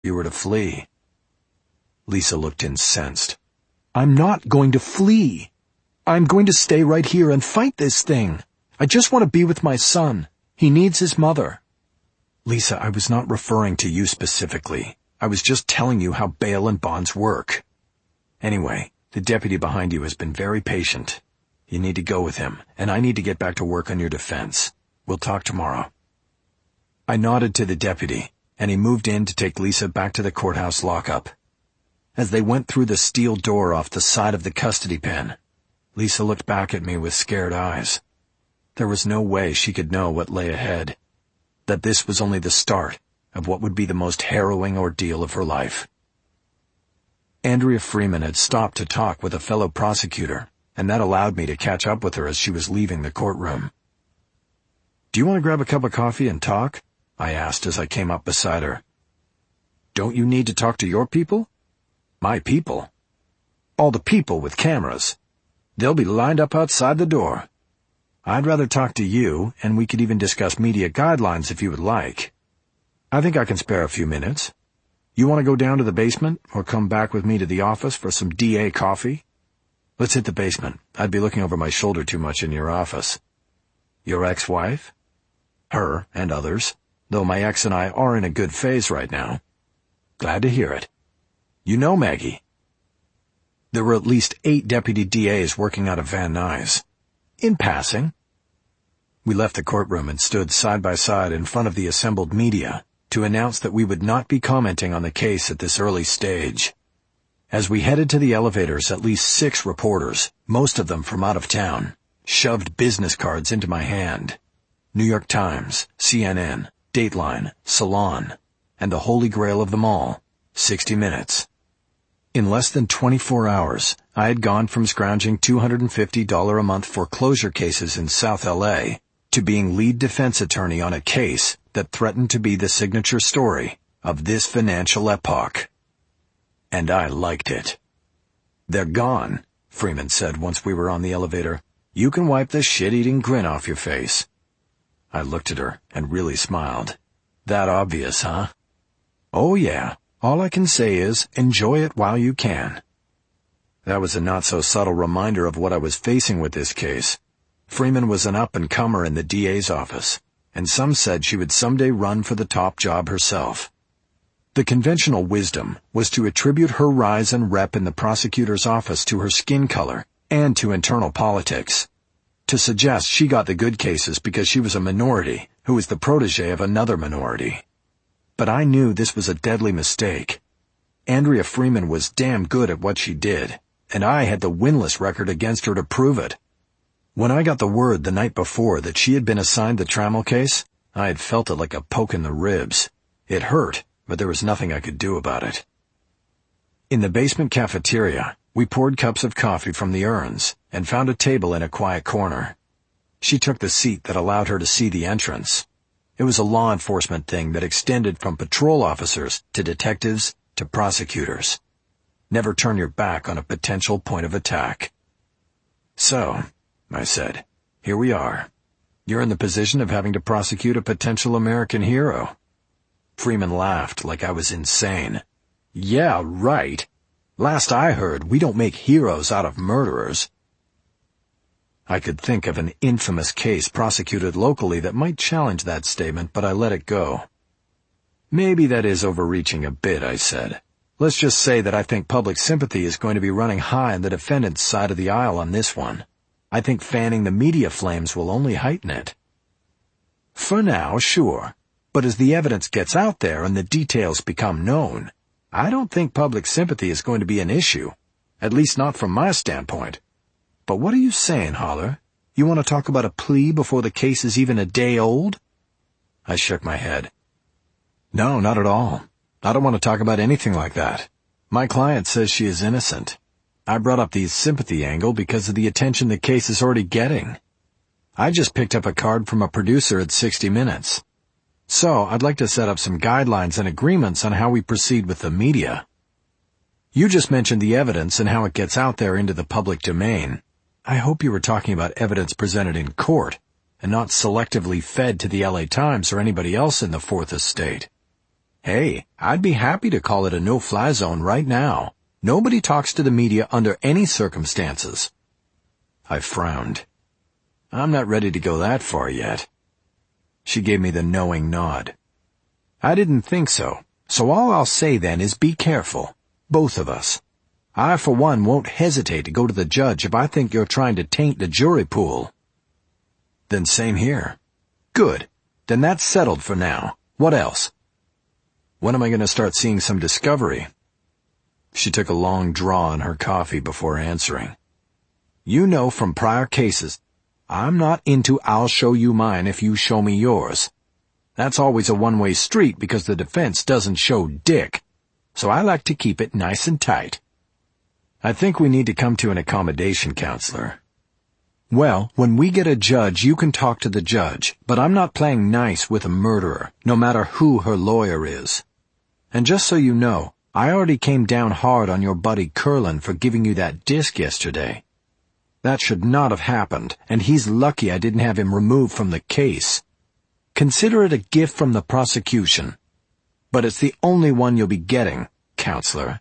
you were to flee. Lisa looked incensed. I'm not going to flee. I'm going to stay right here and fight this thing. I just want to be with my son. He needs his mother. Lisa, I was not referring to you specifically. I was just telling you how bail and bonds work. Anyway, the deputy behind you has been very patient. You need to go with him, and I need to get back to work on your defense. We'll talk tomorrow. I nodded to the deputy, and he moved in to take Lisa back to the courthouse lockup. As they went through the steel door off the side of the custody pen, Lisa looked back at me with scared eyes. There was no way she could know what lay ahead, that this was only the start of what would be the most harrowing ordeal of her life. Andrea Freeman had stopped to talk with a fellow prosecutor, and that allowed me to catch up with her as she was leaving the courtroom. Do you want to grab a cup of coffee and talk? I asked as I came up beside her. Don't you need to talk to your people? My people? All the people with cameras. They'll be lined up outside the door. I'd rather talk to you, and we could even discuss media guidelines if you would like. I think I can spare a few minutes. You want to go down to the basement, or come back with me to the office for some DA coffee? Let's hit the basement. I'd be looking over my shoulder too much in your office. Your ex-wife? Her and others, though my ex and I are in a good phase right now. Glad to hear it. You know Maggie. There were at least 8 deputy DAs working out of Van Nuys. In passing. We left the courtroom and stood side by side in front of the assembled media to announce that we would not be commenting on the case at this early stage. As we headed to the elevators, at least 6 reporters, most of them from out of town, shoved business cards into my hand. New York Times, CNN, Dateline, Salon, and the holy grail of them all, 60 Minutes. In less than 24 hours, I had gone from scrounging $250 a month foreclosure cases in South LA to being lead defense attorney on a case that threatened to be the signature story of this financial epoch. And I liked it. They're gone, Freeman said once we were on the elevator. You can wipe the shit-eating grin off your face. I looked at her and really smiled. That obvious, huh? Oh yeah. All I can say is, enjoy it while you can. That was a not-so-subtle reminder of what I was facing with this case. Freeman was an up-and-comer in the DA's office, and some said she would someday run for the top job herself. The conventional wisdom was to attribute her rise and rep in the prosecutor's office to her skin color and to internal politics, to suggest she got the good cases because she was a minority who was the protege of another minority. But I knew this was a deadly mistake. Andrea Freeman was damn good at what she did, and I had the winless record against her to prove it. When I got the word the night before that she had been assigned the Trammell case, I had felt it like a poke in the ribs. It hurt, but there was nothing I could do about it. In the basement cafeteria, we poured cups of coffee from the urns and found a table in a quiet corner. She took the seat that allowed her to see the entrance. It was a law enforcement thing that extended from patrol officers to detectives to prosecutors. Never turn your back on a potential point of attack. So, I said, here we are. You're in the position of having to prosecute a potential American hero. Freeman laughed like I was insane. Yeah, right. Last I heard, we don't make heroes out of murderers. I could think of an infamous case prosecuted locally that might challenge that statement, but I let it go. Maybe that is overreaching a bit, I said. Let's just say that I think public sympathy is going to be running high on the defendant's side of the aisle on this one. I think fanning the media flames will only heighten it. For now, sure. But as the evidence gets out there and the details become known, I don't think public sympathy is going to be an issue. At least not from my standpoint. But what are you saying, Holler? You want to talk about a plea before the case is even a day old? I shook my head. No, not at all. I don't want to talk about anything like that. My client says she is innocent. I brought up the sympathy angle because of the attention the case is already getting. I just picked up a card from a producer at 60 Minutes. So I'd like to set up some guidelines and agreements on how we proceed with the media. You just mentioned the evidence and how it gets out there into the public domain. I hope you were talking about evidence presented in court and not selectively fed to the LA Times or anybody else in the Fourth Estate. Hey, I'd be happy to call it a no-fly zone right now. Nobody talks to the media under any circumstances. I frowned. I'm not ready to go that far yet. She gave me the knowing nod. I didn't think so all I'll say then is be careful. Both of us. I, for one, won't hesitate to go to the judge if I think you're trying to taint the jury pool. Then same here. Good. Then that's settled for now. What else? When am I going to start seeing some discovery? She took a long draw on her coffee before answering. You know from prior cases, I'm not into I'll show you mine if you show me yours. That's always a one-way street because the defense doesn't show dick. So I like to keep it nice and tight. I think we need to come to an accommodation, counselor. Well, when we get a judge, you can talk to the judge, but I'm not playing nice with a murderer, no matter who her lawyer is. And just so you know, I already came down hard on your buddy Curlin for giving you that disc yesterday. That should not have happened, and he's lucky I didn't have him removed from the case. Consider it a gift from the prosecution. But it's the only one you'll be getting, counselor.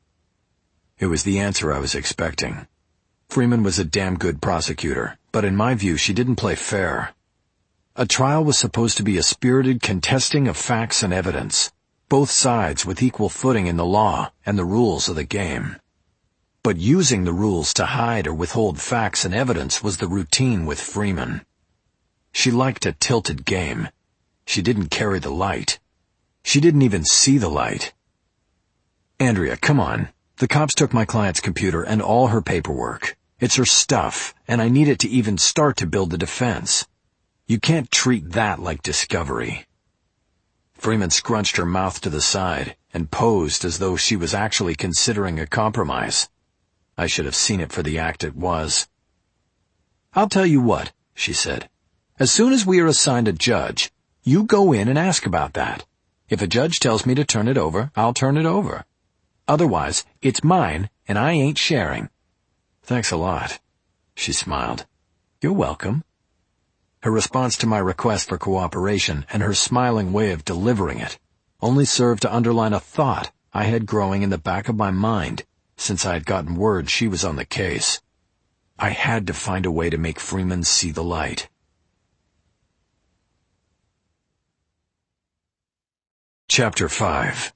It was the answer I was expecting. Freeman was a damn good prosecutor, but in my view she didn't play fair. A trial was supposed to be a spirited contesting of facts and evidence, both sides with equal footing in the law and the rules of the game. But using the rules to hide or withhold facts and evidence was the routine with Freeman. She liked a tilted game. She didn't carry the light. She didn't even see the light. Andrea, come on. The cops took my client's computer and all her paperwork. It's her stuff, and I need it to even start to build the defense. You can't treat that like discovery. Freeman scrunched her mouth to the side and posed as though she was actually considering a compromise. I should have seen it for the act it was. I'll tell you what, she said. As soon as we are assigned a judge, you go in and ask about that. If a judge tells me to turn it over, I'll turn it over. Otherwise, it's mine, and I ain't sharing. Thanks a lot, she smiled. You're welcome. Her response to my request for cooperation and her smiling way of delivering it only served to underline a thought I had growing in the back of my mind since I had gotten word she was on the case. I had to find a way to make Freeman see the light. Chapter 5.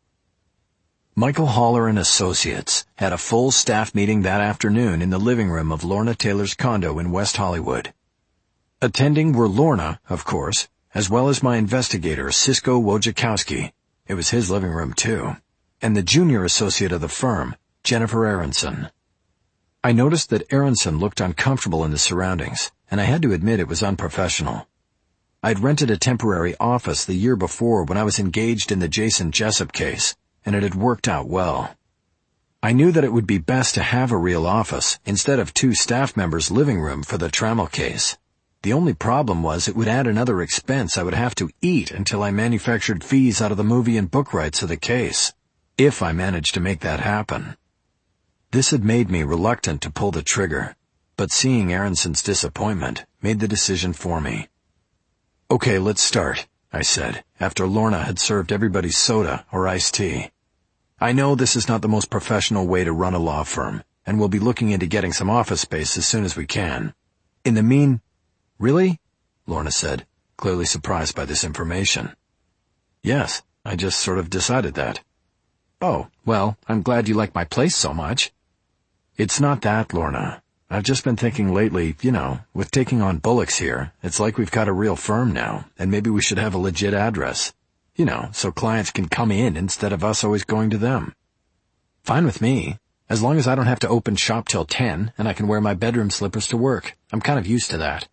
Michael Haller and Associates had a full staff meeting that afternoon in the living room of Lorna Taylor's condo in West Hollywood. Attending were Lorna, of course, as well as my investigator, Cisco Wojciechowski. It was his living room, too. And the junior associate of the firm, Jennifer Aronson. I noticed that Aronson looked uncomfortable in the surroundings, and I had to admit it was unprofessional. I'd rented a temporary office the year before when I was engaged in the Jason Jessup case, and it had worked out well. I knew that it would be best to have a real office instead of 2 staff members' living room for the Trammell case. The only problem was it would add another expense I would have to eat until I manufactured fees out of the movie and book rights of the case, if I managed to make that happen. This had made me reluctant to pull the trigger, but seeing Aronson's disappointment made the decision for me. Okay, let's start, I said, after Lorna had served everybody soda or iced tea. I know this is not the most professional way to run a law firm, and we'll be looking into getting some office space as soon as we can. In the Really? Lorna said, clearly surprised by this information. Yes, I just sort of decided that. Oh, well, I'm glad you like my place so much. It's not that, Lorna. I've just been thinking lately, with taking on Bullocks here, it's like we've got a real firm now, and maybe we should have a legit address. So clients can come in instead of us always going to them. Fine with me, as long as I don't have to open shop till 10 and I can wear my bedroom slippers to work. I'm kind of used to that.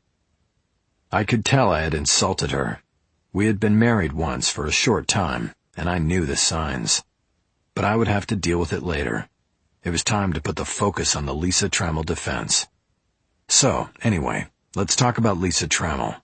I could tell I had insulted her. We had been married once for a short time, and I knew the signs. But I would have to deal with it later. It was time to put the focus on the Lisa Trammell defense. So, anyway, let's talk about Lisa Trammell.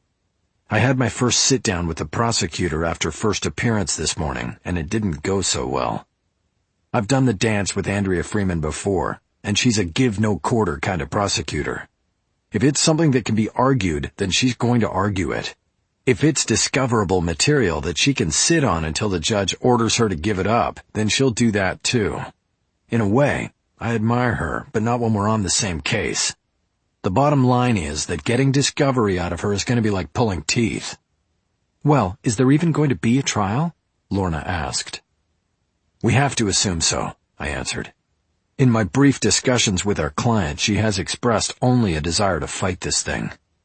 I had my first sit-down with the prosecutor after first appearance this morning, and it didn't go so well. I've done the dance with Andrea Freeman before, and she's a give-no-quarter kind of prosecutor. If it's something that can be argued, then she's going to argue it. If it's discoverable material that she can sit on until the judge orders her to give it up, then she'll do that too. In a way, I admire her, but not when we're on the same case. The bottom line is that getting discovery out of her is going to be like pulling teeth. Well, is there even going to be a trial? Lorna asked. We have to assume so, I answered. In my brief discussions with our client, she has expressed only a desire to fight this thing.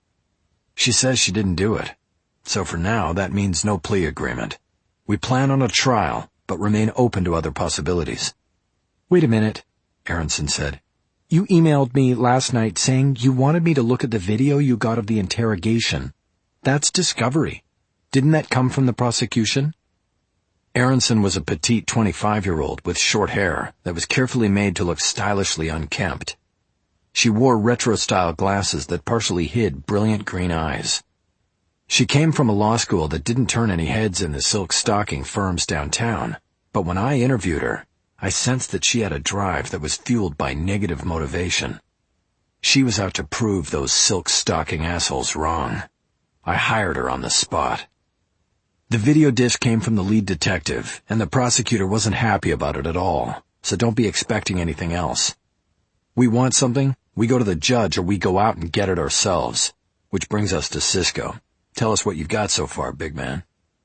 She says she didn't do it. So for now, that means no plea agreement. We plan on a trial, but remain open to other possibilities. Wait a minute, Aronson said. You emailed me last night saying you wanted me to look at the video you got of the interrogation. That's discovery. Didn't that come from the prosecution? Aronson was a petite 25-year-old with short hair that was carefully made to look stylishly unkempt. She wore retro-style glasses that partially hid brilliant green eyes. She came from a law school that didn't turn any heads in the silk-stocking firms downtown, but when I interviewed her, I sensed that she had a drive that was fueled by negative motivation. She was out to prove those silk-stocking assholes wrong. I hired her on the spot. The video disc came from the lead detective, and the prosecutor wasn't happy about it at all, so don't be expecting anything else. We want something, we go to the judge, or we go out and get it ourselves. Which brings us to Cisco. Tell us what you've got so far, big man.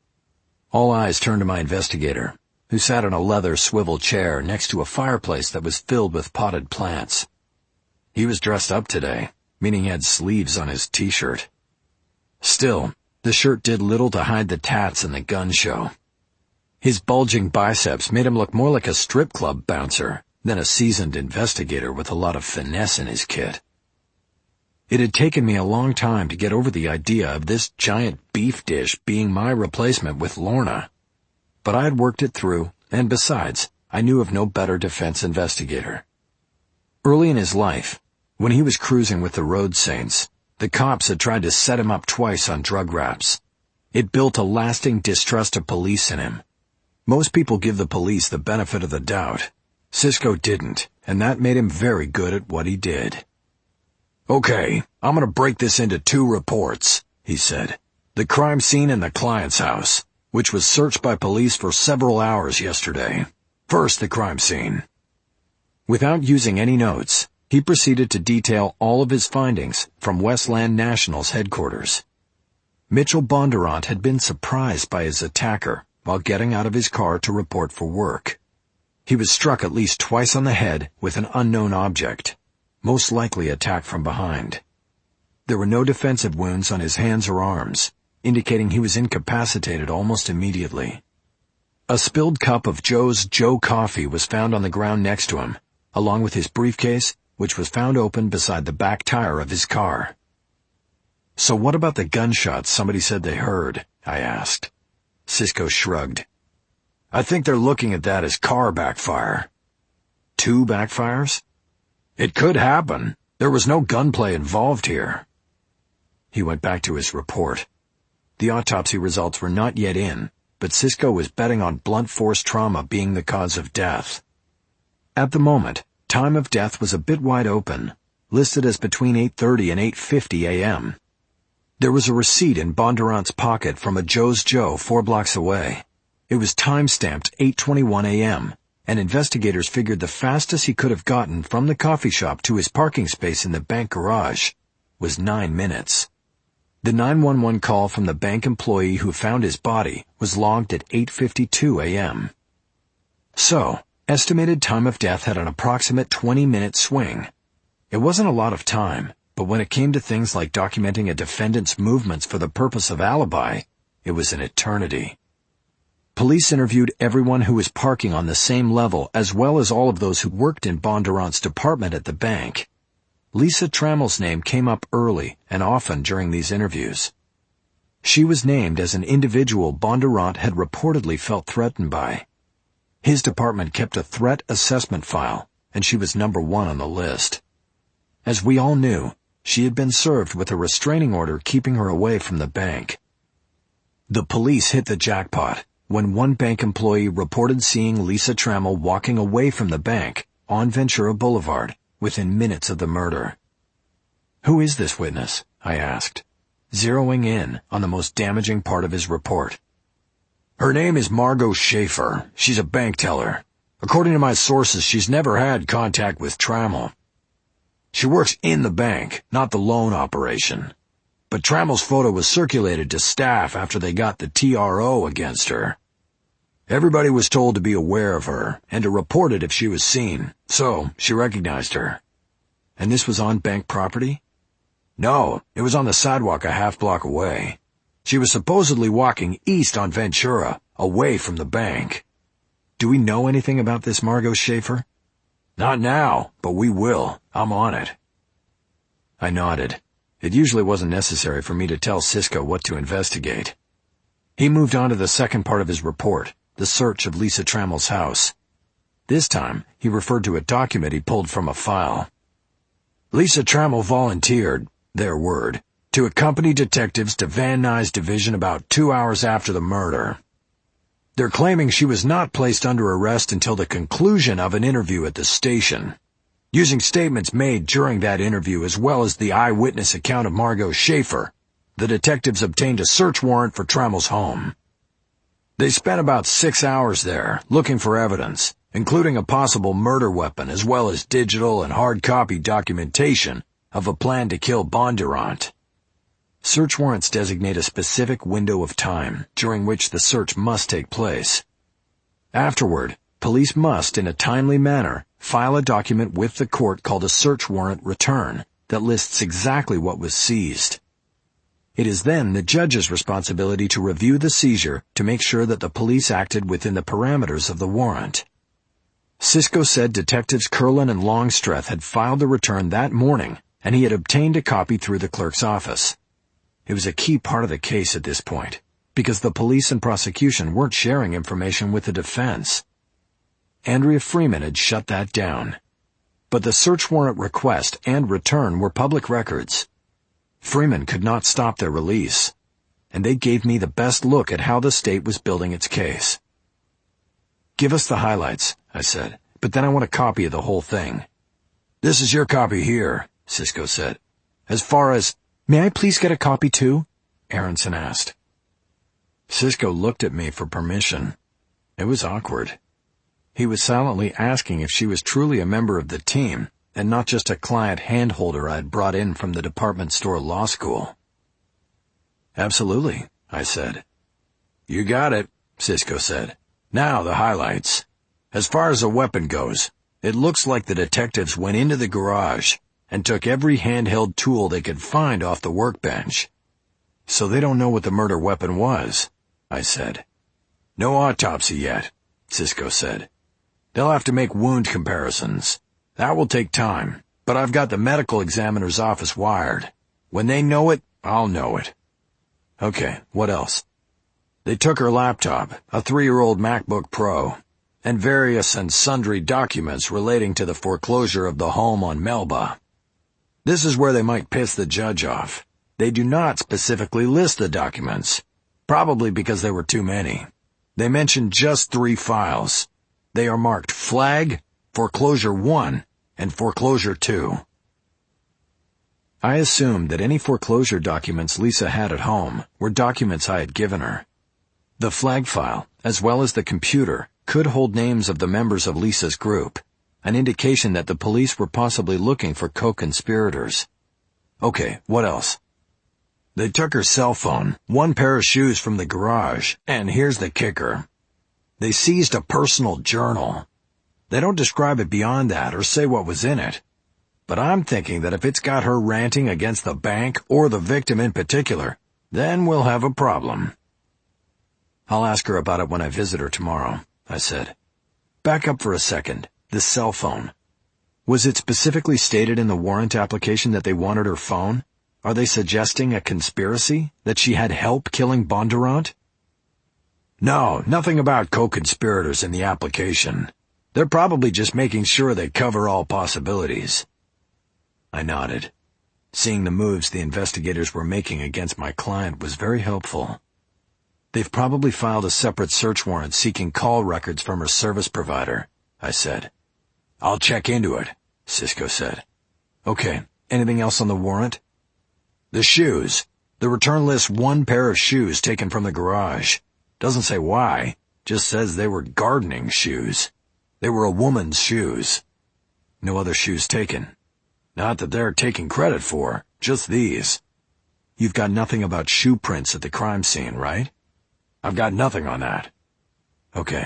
All eyes turned to my investigator, who sat in a leather swivel chair next to a fireplace that was filled with potted plants. He was dressed up today, meaning he had sleeves on his t-shirt. Still, the shirt did little to hide the tats and the gun show. His bulging biceps made him look more like a strip club bouncer than a seasoned investigator with a lot of finesse in his kit. It had taken me a long time to get over the idea of this giant beef dish being my replacement with Lorna. But I had worked it through, and besides, I knew of no better defense investigator. Early in his life, when he was cruising with the Road Saints, the cops had tried to set him up twice on drug raps. It built a lasting distrust of police in him. Most people give the police the benefit of the doubt. Cisco didn't, and that made him very good at what he did. Okay, I'm gonna break this into 2 reports, he said. The crime scene in the client's house, which was searched by police for several hours yesterday. First, the crime scene. Without using any notes, he proceeded to detail all of his findings from Westland National's headquarters. Mitchell Bondurant had been surprised by his attacker while getting out of his car to report for work. He was struck at least twice on the head with an unknown object, most likely attacked from behind. There were no defensive wounds on his hands or arms, indicating he was incapacitated almost immediately. A spilled cup of Joe's Joe coffee was found on the ground next to him, along with his briefcase, which was found open beside the back tire of his car. So what about the gunshots somebody said they heard? I asked. Cisco shrugged. I think they're looking at that as car backfire. 2 backfires? It could happen. There was no gunplay involved here. He went back to his report. The autopsy results were not yet in, but Cisco was betting on blunt force trauma being the cause of death. At the moment, time of death was a bit wide open, listed as between 8:30 and 8:50 a.m. There was a receipt in Bondurant's pocket from a Joe's Joe 4 blocks away. It was time-stamped 8:21 a.m., and investigators figured the fastest he could have gotten from the coffee shop to his parking space in the bank garage was 9 minutes. The 911 call from the bank employee who found his body was logged at 8:52 a.m. So, estimated time of death had an approximate 20-minute swing. It wasn't a lot of time, but when it came to things like documenting a defendant's movements for the purpose of alibi, it was an eternity. Police interviewed everyone who was parking on the same level as well as all of those who worked in Bondurant's department at the bank. Lisa Trammell's name came up early and often during these interviews. She was named as an individual Bondurant had reportedly felt threatened by. His department kept a threat assessment file, and she was number 1 on the list. As we all knew, she had been served with a restraining order keeping her away from the bank. The police hit the jackpot when one bank employee reported seeing Lisa Trammell walking away from the bank on Ventura Boulevard within minutes of the murder. "Who is this witness?" I asked. zeroing in on the most damaging part of his report. "Her name is Margot Schaefer. She's a bank teller. According to my sources, she's never had contact with Trammell. She works in the bank, not the loan operation. But Trammell's photo was circulated to staff after they got the TRO against her. Everybody was told to be aware of her and to report it if she was seen, so she recognized her." "And this was on bank property?" "No, it was on the sidewalk a half-block away. She was supposedly walking east on Ventura, away from the bank." "Do we know anything about this Margot Schaefer?" "Not now, but we will. I'm on it." I nodded. It usually wasn't necessary for me to tell Cisco what to investigate. He moved on to the second part of his report, the search of Lisa Trammell's house. This time, he referred to a document he pulled from a file. "Lisa Trammell volunteered, their word, to accompany detectives to Van Nuys division about 2 hours after the murder. They're claiming she was not placed under arrest until the conclusion of an interview at the station. Using statements made during that interview as well as the eyewitness account of Margot Schaefer, the detectives obtained a search warrant for Trammell's home. They spent about 6 hours there, looking for evidence, including a possible murder weapon as well as digital and hard copy documentation of a plan to kill Bondurant. Search warrants designate a specific window of time during which the search must take place. Afterward, police must, in a timely manner, file a document with the court called a search warrant return that lists exactly what was seized. It is then the judge's responsibility to review the seizure to make sure that the police acted within the parameters of the warrant. Cisco said Detectives Kurlan and Longstreth had filed the return that morning, and he had obtained a copy through the clerk's office. It was a key part of the case at this point, because the police and prosecution weren't sharing information with the defense. Andrea Freeman had shut that down. But the search warrant request and return were public records. Freeman could not stop their release, and they gave me the best look at how the state was building its case. "Give us the highlights," I said, "but then I want a copy of the whole thing." "This is your copy here," Cisco said. "As far as—" "May I please get a copy too?" Aronson asked. Cisco looked at me for permission. It was awkward. He was silently asking if she was truly a member of the team, and not just a client handholder I had brought in from the department store law school. "Absolutely," I said. "You got it," Cisco said. "Now the highlights. As far as a weapon goes, it looks like the detectives went into the garage and took every handheld tool they could find off the workbench." "So they don't know what the murder weapon was," I said. "No autopsy yet," Cisco said. "They'll have to make wound comparisons. That will take time, but I've got the medical examiner's office wired. When they know it, I'll know it." "Okay, what else?" "They took her laptop, a 3-year-old MacBook Pro, and various and sundry documents relating to the foreclosure of the home on Melba. This is where they might piss the judge off. They do not specifically list the documents, probably because there were too many. They mention just 3 files. They are marked Flag, Foreclosure 1, and Foreclosure 2. I assumed that any foreclosure documents Lisa had at home were documents I had given her. The Flag file, as well as the computer, could hold names of the members of Lisa's group, an indication that the police were possibly looking for co-conspirators. Okay, what else? "They took her cell phone, 1 pair of shoes from the garage, and here's the kicker. They seized a personal journal. They don't describe it beyond that or say what was in it. But I'm thinking that if it's got her ranting against the bank or the victim in particular, then we'll have a problem." "I'll ask her about it when I visit her tomorrow," I said. "Back up for a second. The cell phone. Was it specifically stated in the warrant application that they wanted her phone? Are they suggesting a conspiracy? That she had help killing Bondurant?" "No, nothing about co-conspirators in the application. They're probably just making sure they cover all possibilities." I nodded. Seeing the moves the investigators were making against my client was very helpful. "They've probably filed a separate search warrant seeking call records from her service provider," I said. "I'll check into it," Cisco said. "Okay, anything else on the warrant?" "The shoes. The return lists one pair of shoes taken from the garage. Doesn't say why, just says they were gardening shoes. They were a woman's shoes. No other shoes taken. Not that they're taking credit for, just these. You've got nothing about shoe prints at the crime scene, right? I've got nothing on that. Okay.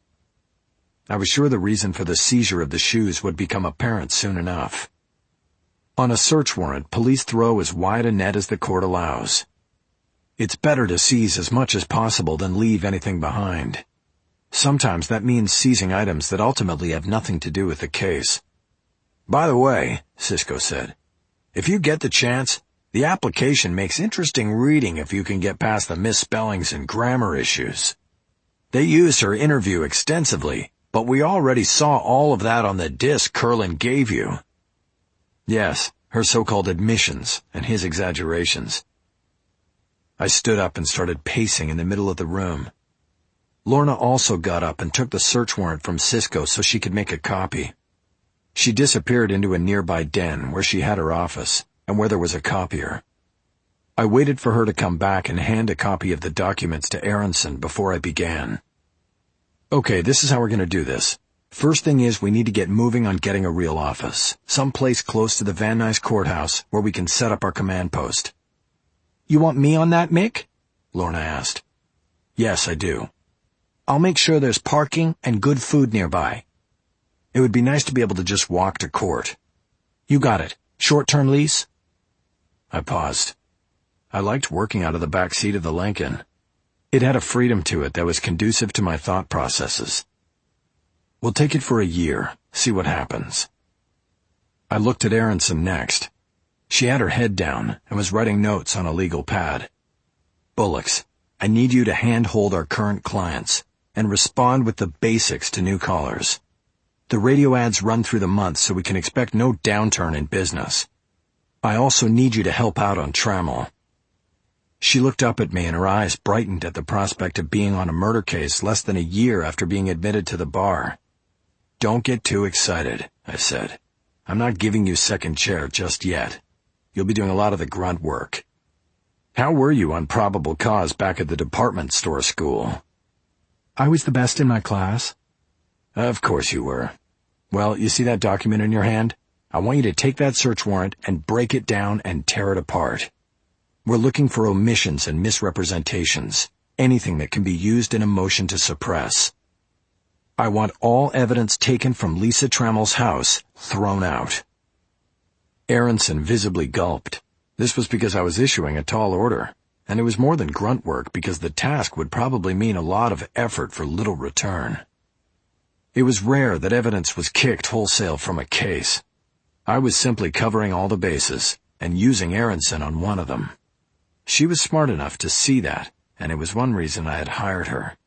I was sure the reason for the seizure of the shoes would become apparent soon enough. On a search warrant, police throw as wide a net as the court allows. It's better to seize as much as possible than leave anything behind. Sometimes that means seizing items that ultimately have nothing to do with the case. By the way, Cisco said, if you get the chance, the application makes interesting reading if you can get past the misspellings and grammar issues. They used her interview extensively, but we already saw all of that on the disc Curlin gave you. Yes, her so-called admissions and his exaggerations. I stood up and started pacing in the middle of the room. Lorna also got up and took the search warrant from Cisco so she could make a copy. She disappeared into a nearby den where she had her office and where there was a copier. I waited for her to come back and hand a copy of the documents to Aronson before I began. Okay, this is how we're going to do this. First thing is we need to get moving on getting a real office, someplace close to the Van Nuys courthouse where we can set up our command post. You want me on that, Mick? Lorna asked. Yes, I do. I'll make sure there's parking and good food nearby. It would be nice to be able to just walk to court. You got it. Short-term lease? I paused. I liked working out of the back seat of the Lincoln. It had a freedom to it that was conducive to my thought processes. We'll take it for a year, see what happens. I looked at Aronson next. She had her head down and was writing notes on a legal pad. Bullocks, I need you to handhold our current clients and respond with the basics to new callers. The radio ads run through the month so we can expect no downturn in business. I also need you to help out on Trammell. She looked up at me and her eyes brightened at the prospect of being on a murder case less than a year after being admitted to the bar. Don't get too excited, I said. I'm not giving you second chair just yet. You'll be doing a lot of the grunt work. How were you on probable cause back at the department store school? I was the best in my class. Of course you were. Well, you see that document in your hand? I want you to take that search warrant and break it down and tear it apart. We're looking for omissions and misrepresentations, anything that can be used in a motion to suppress. I want all evidence taken from Lisa Trammell's house thrown out. Aronson visibly gulped. This was because I was issuing a tall order, and it was more than grunt work because the task would probably mean a lot of effort for little return. It was rare that evidence was kicked wholesale from a case. I was simply covering all the bases and using Aronson on one of them. She was smart enough to see that, and it was one reason I had hired her.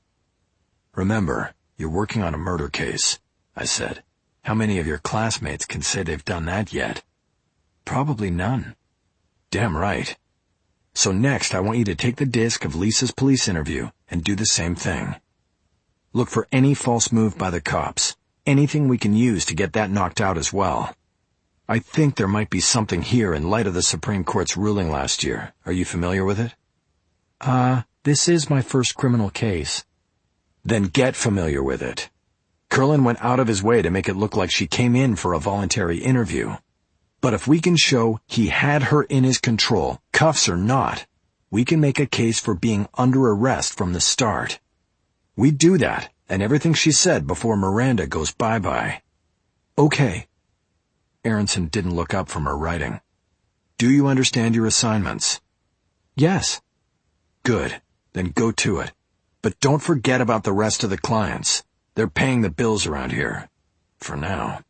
Remember, you're working on a murder case, I said. How many of your classmates can say they've done that yet? Probably none. Damn right. So next, I want you to take the disc of Lisa's police interview and do the same thing. Look for any false move by the cops, anything we can use to get that knocked out as well. I think there might be something here in light of the Supreme Court's ruling last year. Are you familiar with it? This is my first criminal case. Then get familiar with it. Curlin went out of his way to make it look like she came in for a voluntary interview. But if we can show he had her in his control, cuffs or not, we can make a case for being under arrest from the start. We do that, and everything she said before Miranda goes bye-bye. Okay. Aronson didn't look up from her writing. Do you understand your assignments? Yes. Good. Then go to it. But don't forget about the rest of the clients. They're paying the bills around here. For now.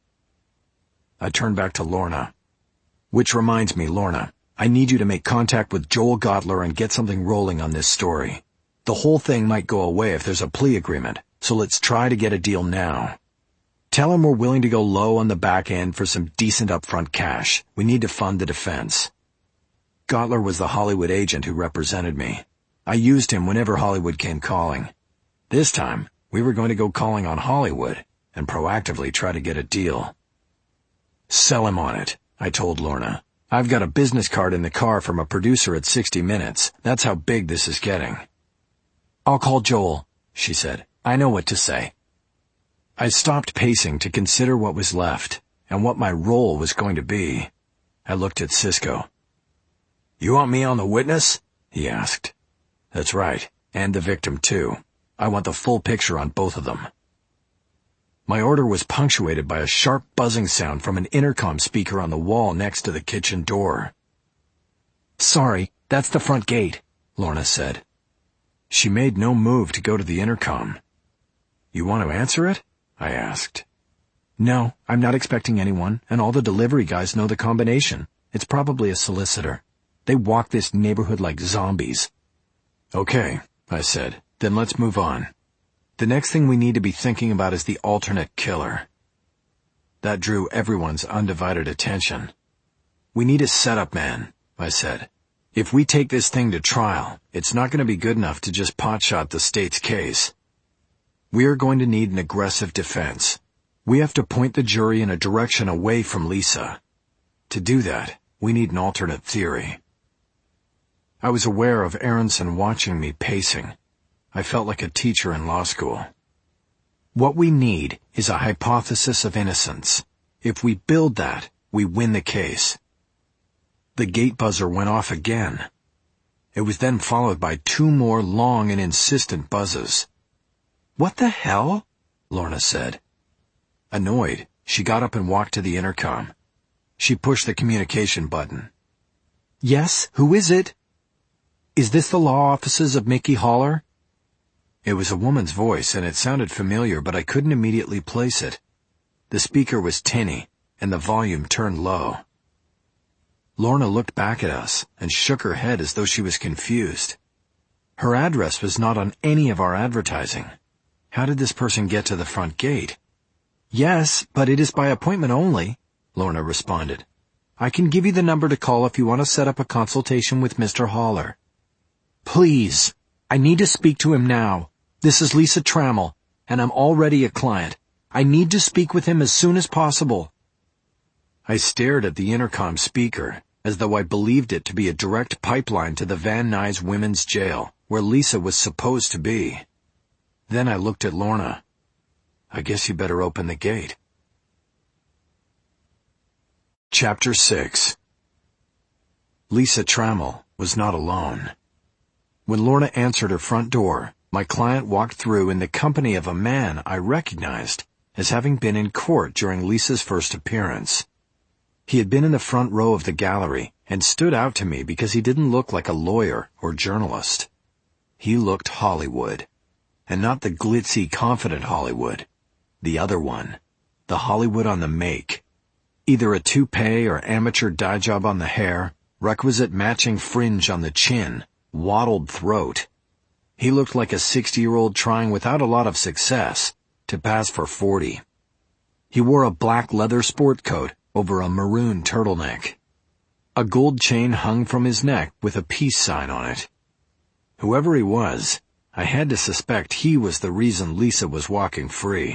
I turned back to Lorna. Which reminds me, Lorna, I need you to make contact with Joel Gottler and get something rolling on this story. The whole thing might go away if there's a plea agreement, so let's try to get a deal now. Tell him we're willing to go low on the back end for some decent upfront cash. We need to fund the defense. Gottler was the Hollywood agent who represented me. I used him whenever Hollywood came calling. This time, we were going to go calling on Hollywood and proactively try to get a deal. Sell him on it, I told Lorna. I've got a business card in the car from a producer at 60 Minutes. That's how big this is getting. I'll call Joel, she said. I know what to say. I stopped pacing to consider what was left and what my role was going to be. I looked at Cisco. You want me on the witness? He asked. That's right, and the victim too. I want the full picture on both of them. My order was punctuated by a sharp buzzing sound from an intercom speaker on the wall next to the kitchen door. Sorry, that's the front gate, Lorna said. She made no move to go to the intercom. You want to answer it? I asked. No, I'm not expecting anyone, and all the delivery guys know the combination. It's probably a solicitor. They walk this neighborhood like zombies. Okay, I said. Then let's move on. The next thing we need to be thinking about is the alternate killer. That drew everyone's undivided attention. We need a setup man, I said. If we take this thing to trial, it's not going to be good enough to just potshot the state's case. We're going to need an aggressive defense. We have to point the jury in a direction away from Lisa. To do that, we need an alternate theory. I was aware of Aronson watching me pacing. I felt like a teacher in law school. What we need is a hypothesis of innocence. If we build that, we win the case. The gate buzzer went off again. It was then followed by 2 more long and insistent buzzes. What the hell? Lorna said. Annoyed, she got up and walked to the intercom. She pushed the communication button. Yes, who is it? Is this the law offices of Mickey Haller? It was a woman's voice, and it sounded familiar, but I couldn't immediately place it. The speaker was tinny, and the volume turned low. Lorna looked back at us and shook her head as though she was confused. Her address was not on any of our advertising. How did this person get to the front gate? Yes, but it is by appointment only, Lorna responded. I can give you the number to call if you want to set up a consultation with Mr. Haller. Please, I need to speak to him now. This is Lisa Trammell, and I'm already a client. I need to speak with him as soon as possible. I stared at the intercom speaker, as though I believed it to be a direct pipeline to the Van Nuys Women's Jail, where Lisa was supposed to be. Then I looked at Lorna. I guess you better open the gate. Chapter 6. Lisa Trammell was not alone. When Lorna answered her front door, my client walked through in the company of a man I recognized as having been in court during Lisa's first appearance. He had been in the front row of the gallery and stood out to me because he didn't look like a lawyer or journalist. He looked Hollywood, and not the glitzy, confident Hollywood. The other one, the Hollywood on the make. Either a toupee or amateur dye job on the hair, requisite matching fringe on the chin, wattled throat. He looked like a 60-year-old trying without a lot of success to pass for 40. He wore a black leather sport coat over a maroon turtleneck. A gold chain hung from his neck with a peace sign on it. Whoever he was, I had to suspect he was the reason Lisa was walking free.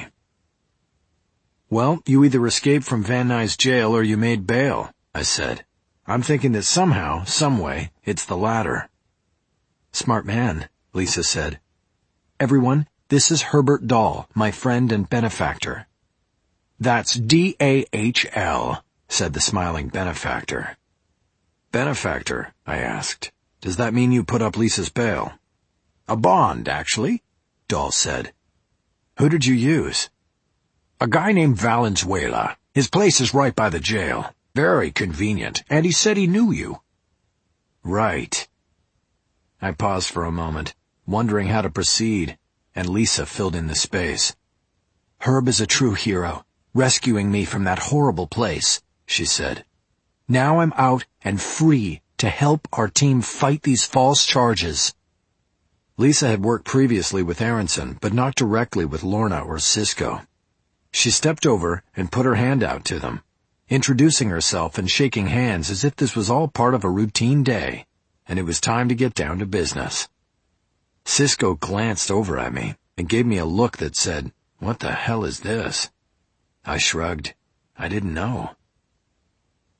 Well, you either escaped from Van Nuys jail or you made bail, I said. I'm thinking that somehow, someway, it's the latter. Smart man, Lisa said. Everyone, this is Herbert Dahl, my friend and benefactor. That's D-A-H-L, said the smiling benefactor. Benefactor, I asked. Does that mean you put up Lisa's bail? A bond, actually, Dahl said. Who did you use? A guy named Valenzuela. His place is right by the jail. Very convenient, and he said he knew you. Right. I paused for a moment, wondering how to proceed, and Lisa filled in the space. Herb is a true hero, rescuing me from that horrible place, she said. Now I'm out and free to help our team fight these false charges. Lisa had worked previously with Aronson, but not directly with Lorna or Cisco. She stepped over and put her hand out to them, introducing herself and shaking hands as if this was all part of a routine day, and it was time to get down to business. Cisco glanced over at me and gave me a look that said, "What the hell is this?" I shrugged. I didn't know.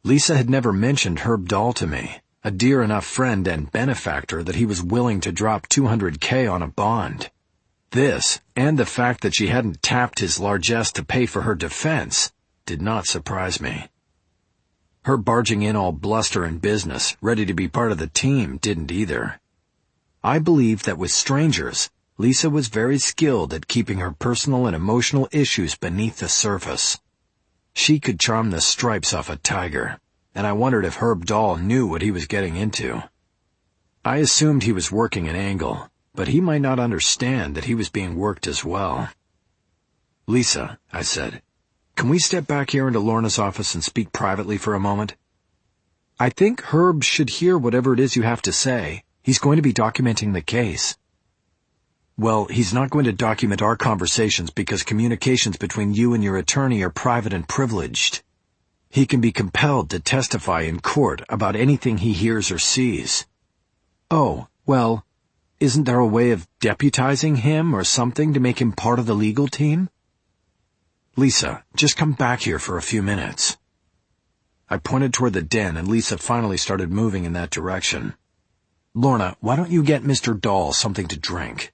Lisa had never mentioned Herb Dahl to me, a dear enough friend and benefactor that he was willing to drop $200K on a bond. This, and the fact that she hadn't tapped his largesse to pay for her defense, did not surprise me. Her barging in all bluster and business, ready to be part of the team, didn't either. I believed that with strangers, Lisa was very skilled at keeping her personal and emotional issues beneath the surface. She could charm the stripes off a tiger, and I wondered if Herb Dahl knew what he was getting into. I assumed he was working an angle, but he might not understand that he was being worked as well. "Lisa," I said, "can we step back here into Lorna's office and speak privately for a moment?" "I think Herb should hear whatever it is you have to say. He's going to be documenting the case." "Well, he's not going to document our conversations because communications between you and your attorney are private and privileged. He can be compelled to testify in court about anything he hears or sees." "Oh, well, isn't there a way of deputizing him or something to make him part of the legal team?" "Lisa, just come back here for a few minutes." I pointed toward the den, and Lisa finally started moving in that direction. "Lorna, why don't you get Mr. Dahl something to drink?"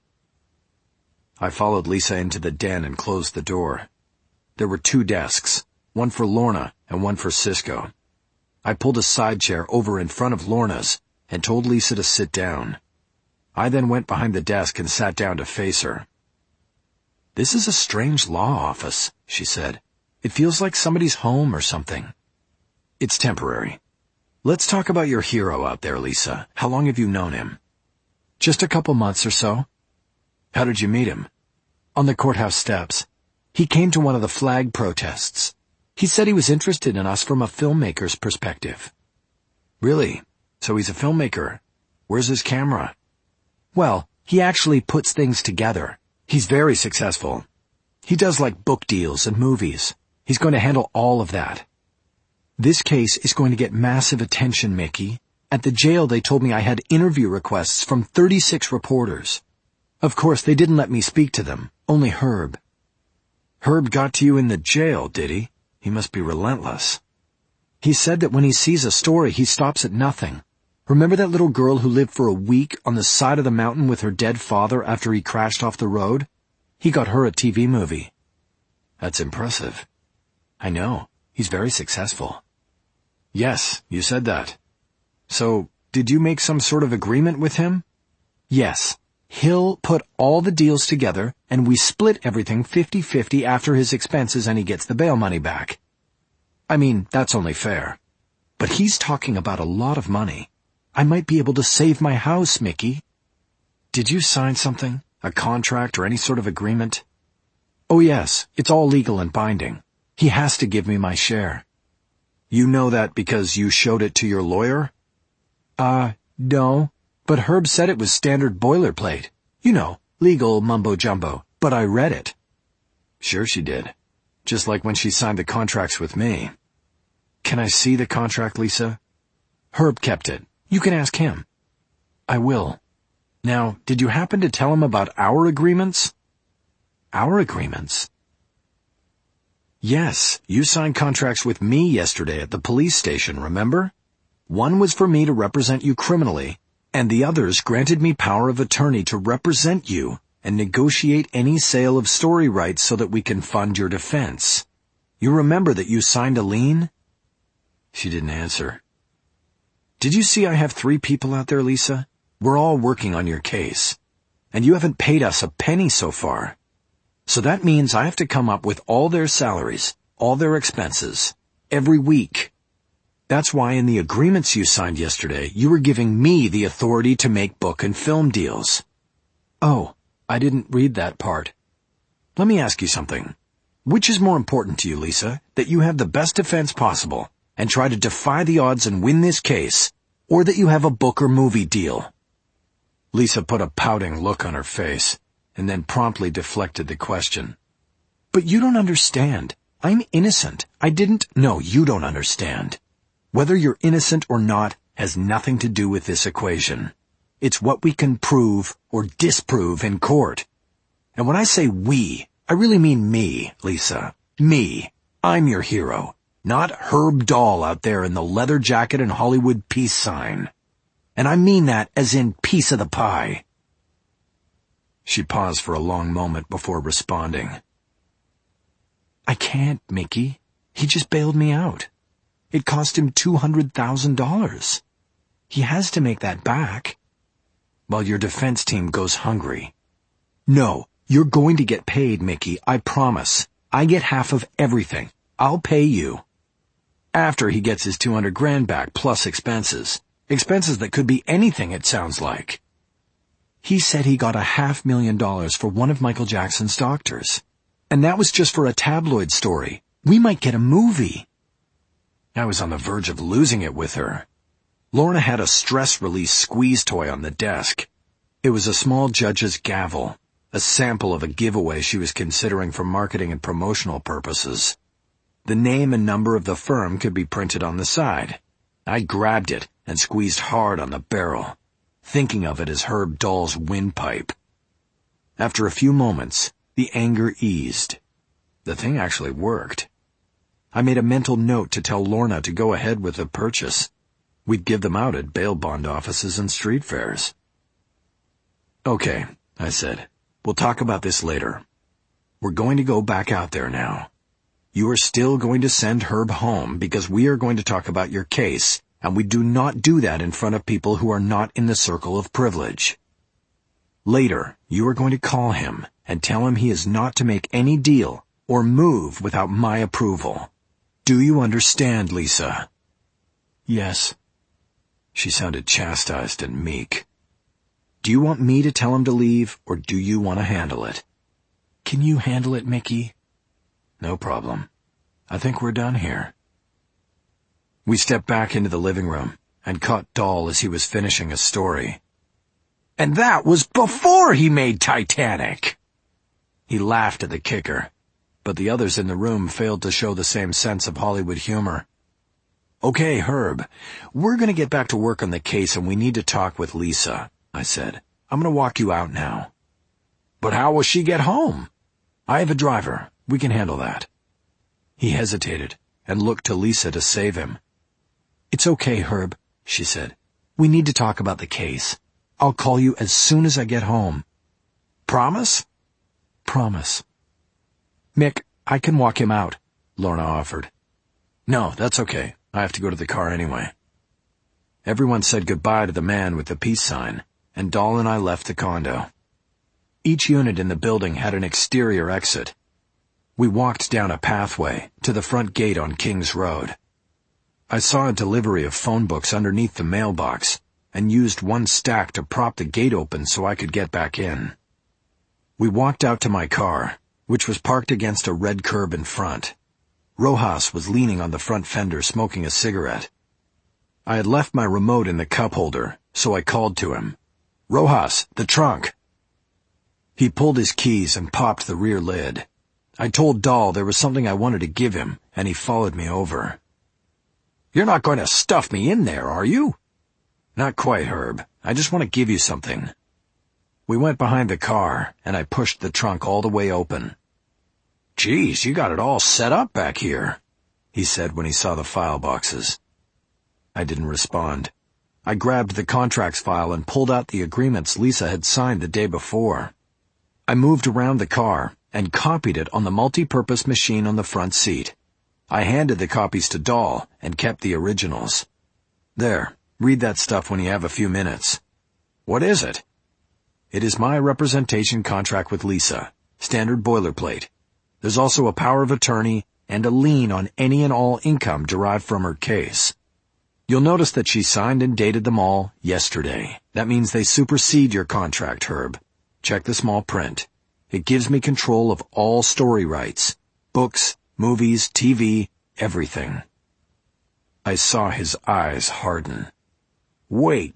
I followed Lisa into the den and closed the door. There were 2 desks, one for Lorna and one for Cisco. I pulled a side chair over in front of Lorna's and told Lisa to sit down. I then went behind the desk and sat down to face her. "This is a strange law office," she said. "It feels like somebody's home or something." "It's temporary. Let's talk about your hero out there, Lisa. How long have you known him?" "Just a couple months or so." "How did you meet him?" "On the courthouse steps. He came to one of the flag protests. He said he was interested in us from a filmmaker's perspective." "Really? So he's a filmmaker. Where's his camera?" "Well, he actually puts things together. He's very successful. He does like book deals and movies. He's going to handle all of that. This case is going to get massive attention, Mickey. At the jail they told me I had interview requests from 36 reporters. Of course, they didn't let me speak to them, only Herb." "Herb got to you in the jail, did he? He must be relentless." "He said that when he sees a story, he stops at nothing. Remember that little girl who lived for a week on the side of the mountain with her dead father after he crashed off the road? He got her a TV movie." "That's impressive." "I know. He's very successful." "Yes, you said that. So, did you make some sort of agreement with him?" "Yes. He'll put all the deals together, and we split everything 50-50 after his expenses and he gets the bail money back. I mean, that's only fair. But he's talking about a lot of money. I might be able to save my house, Mickey." "Did you sign something? A contract or any sort of agreement?" "Oh yes, it's all legal and binding. He has to give me my share." "You know that because you showed it to your lawyer?" No. But Herb said it was standard boilerplate. You know, legal mumbo-jumbo. But I read it." "Sure she did. Just like when she signed the contracts with me." "Can I see the contract, Lisa?" "Herb kept it. You can ask him." "I will. Now, did you happen to tell him about our agreements?" "Our agreements?" "Yes, you signed contracts with me yesterday at the police station, remember? One was for me to represent you criminally, and the others granted me power of attorney to represent you and negotiate any sale of story rights so that we can fund your defense. You remember that you signed a lien?" She didn't answer. "Did you see I have 3 people out there, Lisa? We're all working on your case. And you haven't paid us a penny so far. So that means I have to come up with all their salaries, all their expenses, every week. That's why in the agreements you signed yesterday, you were giving me the authority to make book and film deals." "Oh, I didn't read that part. Let me ask you something. Which is more important to you, Lisa, that you have the best defense possible and try to defy the odds and win this case, or that you have a book or movie deal?" Lisa put a pouting look on her face and then promptly deflected the question. "But you don't understand. I'm innocent. No, you don't understand. Whether you're innocent or not has nothing to do with this equation. It's what we can prove or disprove in court. And when I say we, I really mean me, Lisa. Me. I'm your hero. Not Herb Dahl out there in the leather jacket and Hollywood peace sign. And I mean that as in piece of the pie." She paused for a long moment before responding. "I can't, Mickey. He just bailed me out. It cost him $200,000. He has to make that back. While your defense team goes hungry. No, you're going to get paid, Mickey, I promise. I get half of everything. I'll pay you. After he gets his $200,000 back, plus expenses. Expenses that could be anything, it sounds like. He said he got $500,000 for one of Michael Jackson's doctors. And that was just for a tabloid story. We might get a movie." I was on the verge of losing it with her. Lorna had a stress-release squeeze toy on the desk. It was a small judge's gavel, a sample of a giveaway she was considering for marketing and promotional purposes. The name and number of the firm could be printed on the side. I grabbed it and squeezed hard on the barrel, thinking of it as Herb Dahl's windpipe. After a few moments, the anger eased. The thing actually worked. I made a mental note to tell Lorna to go ahead with the purchase. We'd give them out at bail bond offices and street fairs. "Okay," I said. "We'll talk about this later. We're going to go back out there now. You are still going to send Herb home because we are going to talk about your case, and we do not do that in front of people who are not in the circle of privilege. Later, you are going to call him and tell him he is not to make any deal or move without my approval. Do you understand, Lisa?" "Yes." She sounded chastised and meek. "Do you want me to tell him to leave, or do you want to handle it?" "Can you handle it, Mickey?" "No problem. I think we're done here." We stepped back into the living room and caught Dahl as he was finishing a story. "And that was before he made Titanic!" He laughed at the kicker, but the others in the room failed to show the same sense of Hollywood humor. "Okay, Herb, we're going to get back to work on the case and we need to talk with Lisa," I said. "I'm going to walk you out now." "But how will she get home?" "I have a driver. We can handle that." He hesitated and looked to Lisa to save him. "It's okay, Herb," she said. "We need to talk about the case. I'll call you as soon as I get home." "Promise?" "Promise." "Mick, I can walk him out," Lorna offered. "No, that's okay. I have to go to the car anyway." Everyone said goodbye to the man with the peace sign, and Dahl and I left the condo. Each unit in the building had an exterior exit. We walked down a pathway to the front gate on Kings Road. I saw a delivery of phone books underneath the mailbox and used one stack to prop the gate open so I could get back in. We walked out to my car, which was parked against a red curb in front. Rojas was leaning on the front fender smoking a cigarette. I had left my remote in the cup holder, so I called to him. "Rojas, the trunk." He pulled his keys and popped the rear lid. I told Dahl there was something I wanted to give him, and he followed me over. "You're not going to stuff me in there, are you?" "Not quite, Herb. I just want to give you something." We went behind the car, and I pushed the trunk all the way open. "Geez, you got it all set up back here," he said when he saw the file boxes. I didn't respond. I grabbed the contracts file and pulled out the agreements Lisa had signed the day before. I moved around the car and copied it on the multi-purpose machine on the front seat. I handed the copies to Dahl and kept the originals. "There, read that stuff when you have a few minutes." "What is it?" "It is my representation contract with Lisa. Standard boilerplate. There's also a power of attorney and a lien on any and all income derived from her case. You'll notice that she signed and dated them all yesterday. That means they supersede your contract, Herb. Check the small print. It gives me control of all story rights. Books, movies, TV, everything." I saw his eyes harden. "Wait,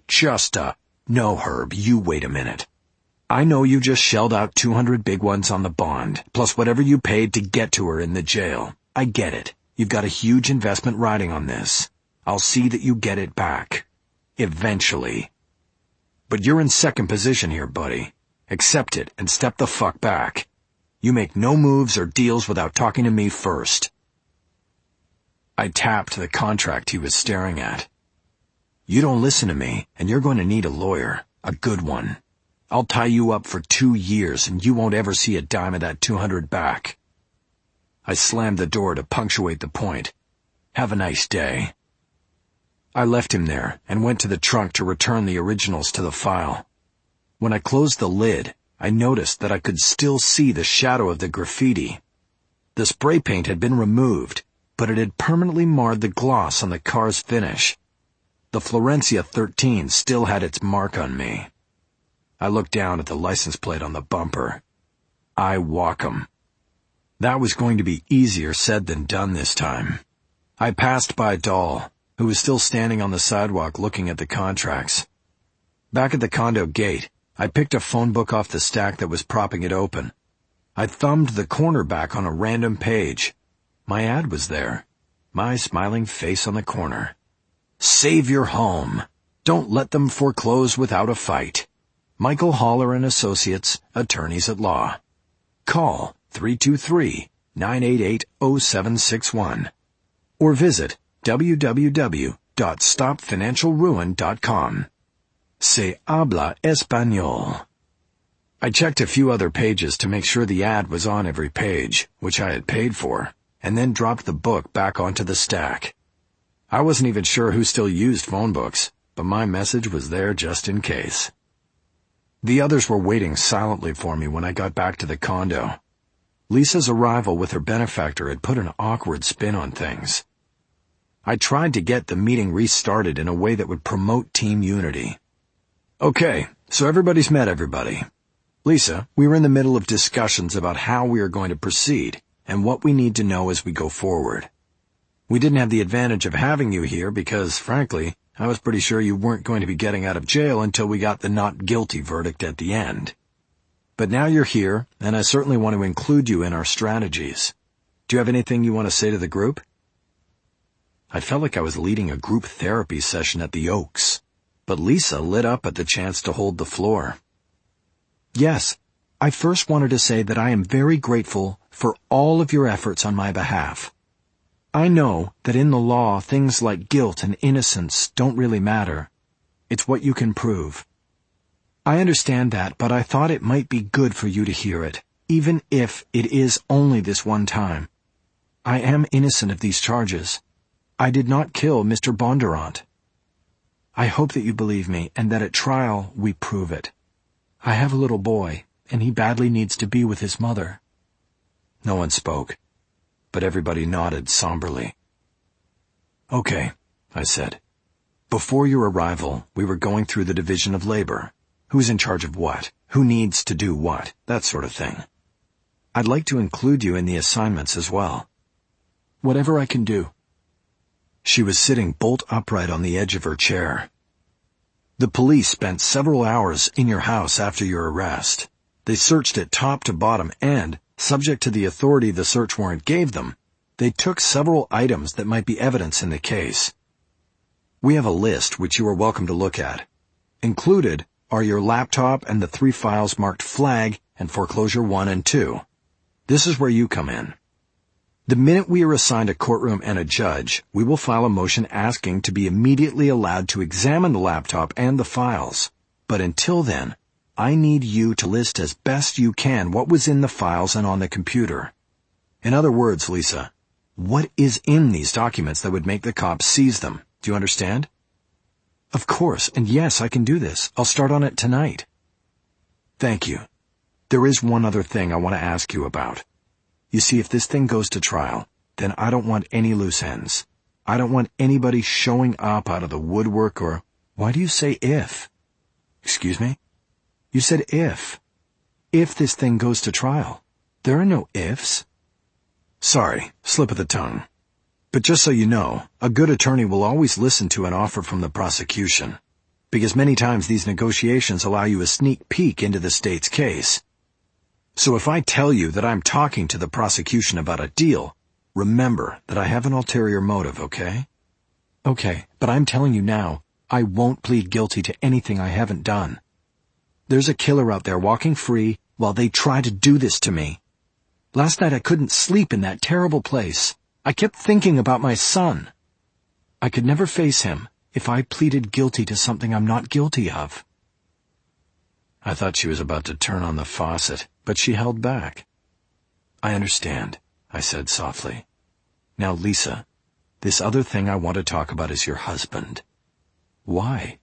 No, Herb, you wait a minute. I know you just shelled out 200 big ones on the bond, plus whatever you paid to get to her in the jail. I get it. You've got a huge investment riding on this. I'll see that you get it back. Eventually. But you're in second position here, buddy. Accept it and step the fuck back. You make no moves or deals without talking to me first." I tapped the contract he was staring at. "You don't listen to me, and you're going to need a lawyer, a good one. I'll tie you up for 2 years, and you won't ever see a dime of that $200 back." I slammed the door to punctuate the point. "Have a nice day." I left him there and went to the trunk to return the originals to the file. When I closed the lid, I noticed that I could still see the shadow of the graffiti. The spray paint had been removed, but it had permanently marred the gloss on the car's finish. The Florencia 13 still had its mark on me. I looked down at the license plate on the bumper. I Wacom. That was going to be easier said than done this time. I passed by Dahl, who was still standing on the sidewalk looking at the contracts. Back at the condo gate, I picked a phone book off the stack that was propping it open. I thumbed the corner back on a random page. My ad was there. My smiling face on the corner. "Save your home. Don't let them foreclose without a fight. Michael Haller and Associates, Attorneys at Law. Call 323-988-0761 or visit www.stopfinancialruin.com. Se habla español." I checked a few other pages to make sure the ad was on every page, which I had paid for, and then dropped the book back onto the stack. I wasn't even sure who still used phone books, but my message was there just in case. The others were waiting silently for me when I got back to the condo. Lisa's arrival with her benefactor had put an awkward spin on things. I tried to get the meeting restarted in a way that would promote team unity. "Okay, so everybody's met everybody. Lisa, we were in the middle of discussions about how we are going to proceed and what we need to know as we go forward. We didn't have the advantage of having you here because, frankly, I was pretty sure you weren't going to be getting out of jail until we got the not guilty verdict at the end. But now you're here, and I certainly want to include you in our strategies. Do you have anything you want to say to the group?" I felt like I was leading a group therapy session at the Oaks, but Lisa lit up at the chance to hold the floor. "Yes, I first wanted to say that I am very grateful for all of your efforts on my behalf. I know that in the law things like guilt and innocence don't really matter. It's what you can prove. I understand that, but I thought it might be good for you to hear it, even if it is only this one time. I am innocent of these charges. I did not kill Mr. Bondurant. I hope that you believe me and that at trial we prove it. I have a little boy, and he badly needs to be with his mother." No one spoke, but everybody nodded somberly. "Okay," I said. "Before your arrival, we were going through the division of labor. Who's in charge of what? Who needs to do what? That sort of thing. I'd like to include you in the assignments as well." "Whatever I can do." She was sitting bolt upright on the edge of her chair. "The police spent several hours in your house after your arrest. They searched it top to bottom and, subject to the authority the search warrant gave them, they took several items that might be evidence in the case. We have a list which you are welcome to look at. Included are your laptop and the 3 files marked Flag and Foreclosure 1 and 2. This is where you come in. The minute we are assigned a courtroom and a judge, we will file a motion asking to be immediately allowed to examine the laptop and the files. But until then, I need you to list as best you can what was in the files and on the computer. In other words, Lisa, what is in these documents that would make the cops seize them? Do you understand?" "Of course, and yes, I can do this. I'll start on it tonight." "Thank you. There is one other thing I want to ask you about. You see, if this thing goes to trial, then I don't want any loose ends. I don't want anybody showing up out of the woodwork or—" "Why do you say if?" "Excuse me? You said if. If this thing goes to trial. There are no ifs." "Sorry, slip of the tongue. But just so you know, a good attorney will always listen to an offer from the prosecution, because many times these negotiations allow you a sneak peek into the state's case. So if I tell you that I'm talking to the prosecution about a deal, remember that I have an ulterior motive, okay?" "Okay, but I'm telling you now, I won't plead guilty to anything I haven't done. There's a killer out there walking free while they try to do this to me. Last night I couldn't sleep in that terrible place. I kept thinking about my son. I could never face him if I pleaded guilty to something I'm not guilty of." I thought she was about to turn on the faucet, but she held back. "I understand," I said softly. "Now, Lisa, this other thing I want to talk about is your husband. Why?"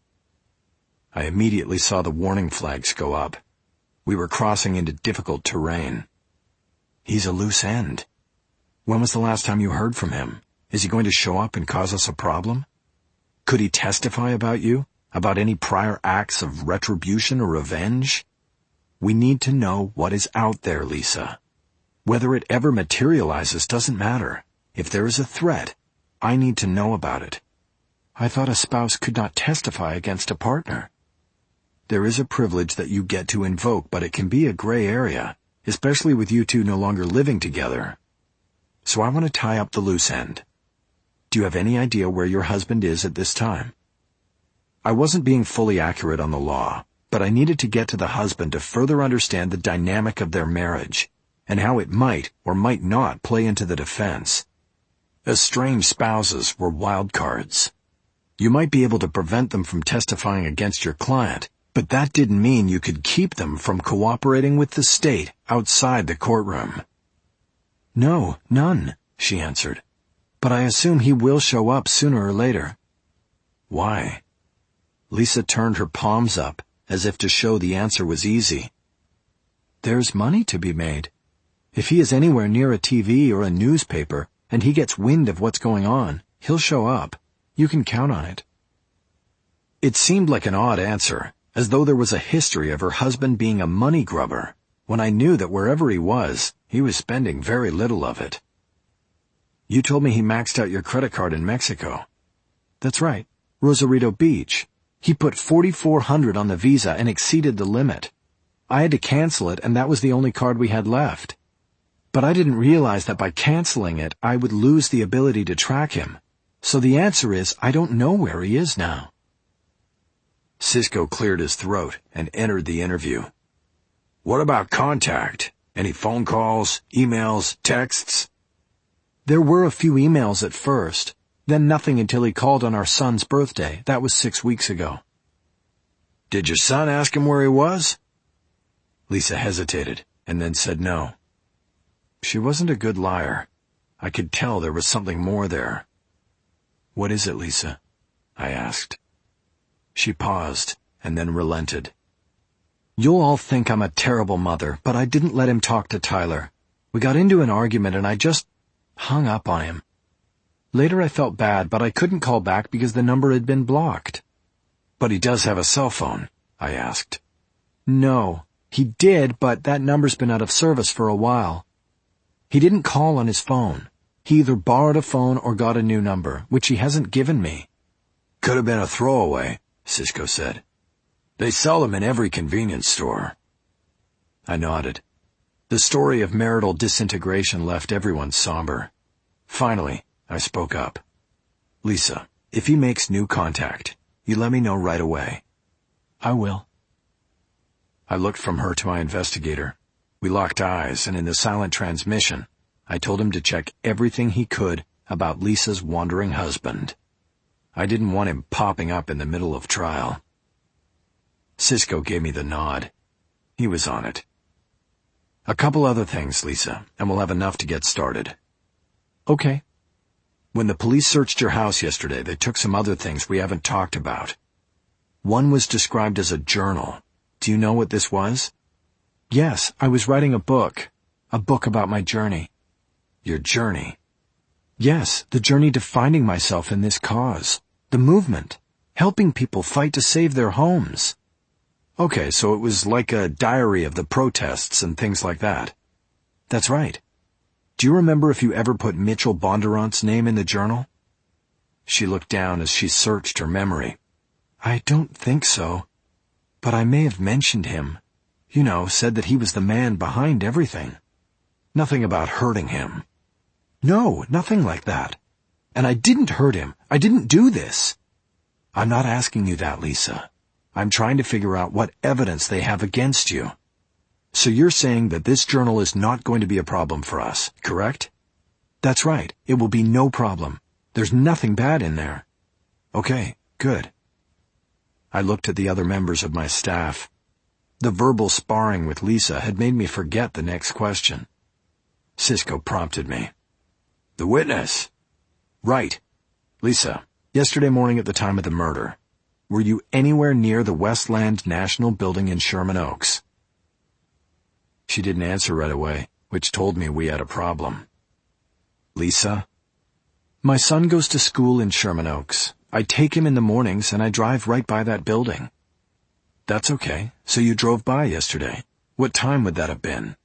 I immediately saw the warning flags go up. We were crossing into difficult terrain. "He's a loose end. When was the last time you heard from him? Is he going to show up and cause us a problem? Could he testify about you? About any prior acts of retribution or revenge? We need to know what is out there, Lisa. Whether it ever materializes doesn't matter. If there is a threat, I need to know about it." "I thought a spouse could not testify against a partner." "There is a privilege that you get to invoke, but it can be a gray area, especially with you two no longer living together. So I want to tie up the loose end. Do you have any idea where your husband is at this time?" I wasn't being fully accurate on the law, but I needed to get to the husband to further understand the dynamic of their marriage, and how it might or might not play into the defense. Estranged spouses were wild cards. You might be able to prevent them from testifying against your client, but that didn't mean you could keep them from cooperating with the state outside the courtroom. "No, none," she answered. "But I assume he will show up sooner or later." "Why?" Lisa turned her palms up, as if to show the answer was easy. "There's money to be made. If he is anywhere near a TV or a newspaper, and he gets wind of what's going on, he'll show up. You can count on it." It seemed like an odd answer, as though there was a history of her husband being a money grubber, when I knew that wherever he was spending very little of it. "You told me he maxed out your credit card in Mexico." "That's right. Rosarito Beach. He put $4,400 on the visa and exceeded the limit. I had to cancel it, and that was the only card we had left. But I didn't realize that by canceling it, I would lose the ability to track him. So the answer is, I don't know where he is now." Cisco cleared his throat and entered the interview. "What about contact? Any phone calls, emails, texts?" "There were a few emails at first, then nothing until he called on our son's birthday. That was 6 weeks ago." "Did your son ask him where he was?" Lisa hesitated, and then said no. She wasn't a good liar. I could tell there was something more there. "What is it, Lisa?" I asked. She paused, and then relented. "You'll all think I'm a terrible mother, but I didn't let him talk to Tyler. We got into an argument and I just hung up on him. Later I felt bad, but I couldn't call back because the number had been blocked." "But he does have a cell phone?" I asked. "No, he did, but that number's been out of service for a while. He didn't call on his phone. He either borrowed a phone or got a new number, which he hasn't given me." "Could have been a throwaway," Cisco said. "They sell them in every convenience store." I nodded. The story of marital disintegration left everyone somber. Finally, I spoke up. "Lisa, if he makes new contact, you let me know right away." "I will." I looked from her to my investigator. We locked eyes, and in the silent transmission, I told him to check everything he could about Lisa's wandering husband. I didn't want him popping up in the middle of trial. Cisco gave me the nod. He was on it. "A couple other things, Lisa, and we'll have enough to get started." "Okay." "When the police searched your house yesterday, they took some other things we haven't talked about. One was described as a journal. Do you know what this was?" "Yes, I was writing a book about my journey." "Your journey?" "Yes, the journey to finding myself in this cause, the movement, helping people fight to save their homes." "Okay, so it was like a diary of the protests and things like that." "That's right. Do you remember if you ever put Mitchell Bondurant's name in the journal?" She looked down as she searched her memory. "I don't think so. But I may have mentioned him. You know, said that he was the man behind everything. Nothing about hurting him." "No, nothing like that. And I didn't hurt him. I didn't do this." "I'm not asking you that, Lisa. I'm trying to figure out what evidence they have against you. So you're saying that this journal is not going to be a problem for us, correct?" That's right. It will be no problem. There's nothing bad in there. Okay, good. I looked at the other members of my staff. The verbal sparring with Lisa had made me forget the next question. Cisco prompted me. The witness. Right. Lisa, yesterday morning at the time of the murder, were you anywhere near the Westland National Building in Sherman Oaks? She didn't answer right away, which told me we had a problem. Lisa? My son goes to school in Sherman Oaks. I take him in the mornings and I drive right by that building. That's okay. So you drove by yesterday. What time would that have been?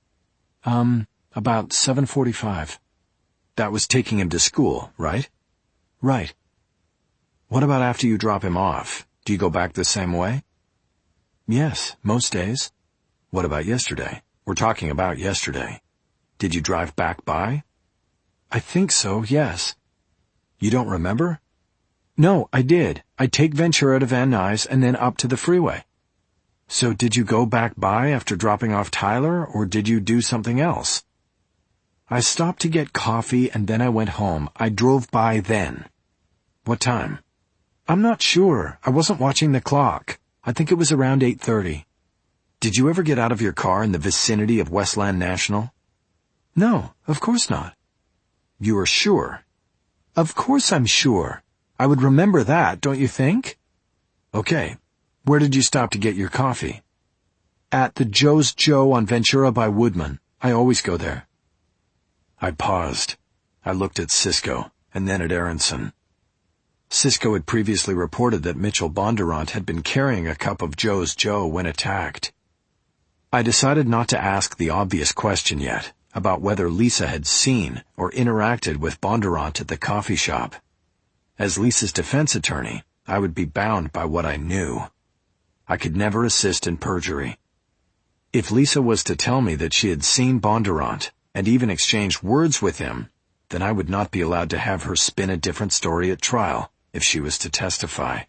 About 7:45. That was taking him to school, right? Right. What about after you drop him off? Do you go back the same way? Yes, most days. What about yesterday? We're talking about yesterday. Did you drive back by? I think so, yes. You don't remember? No, I did. I take Ventura to Van Nuys and then up to the freeway. So did you go back by after dropping off Tyler, or did you do something else? I stopped to get coffee and then I went home. I drove by then. What time? I'm not sure. I wasn't watching the clock. I think it was around 8:30. Did you ever get out of your car in the vicinity of Westland National? No, of course not. You are sure? Of course I'm sure. I would remember that, don't you think? Okay. Where did you stop to get your coffee? At the Joe's Joe on Ventura by Woodman. I always go there. I paused. I looked at Cisco, and then at Aronson. Cisco had previously reported that Mitchell Bondurant had been carrying a cup of Joe's Joe when attacked. I decided not to ask the obvious question yet, about whether Lisa had seen or interacted with Bondurant at the coffee shop. As Lisa's defense attorney, I would be bound by what I knew. I could never assist in perjury. If Lisa was to tell me that she had seen Bondurant, and even exchanged words with him, then I would not be allowed to have her spin a different story at trial if she was to testify.